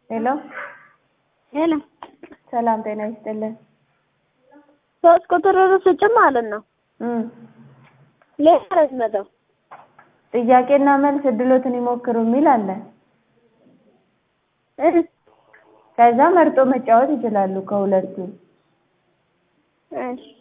ሄሎ ሄሎ ሰላም ጤና ይስጥልን። ሶስት ቁጥር ርዕሶች ማለት ነው። ሌላ ነው ጥያቄና መልስ እድሎትን ይሞክሩ የሚል አለ። ከዛ መርጦ መጫወት ይችላሉ ከሁለቱ። እሺ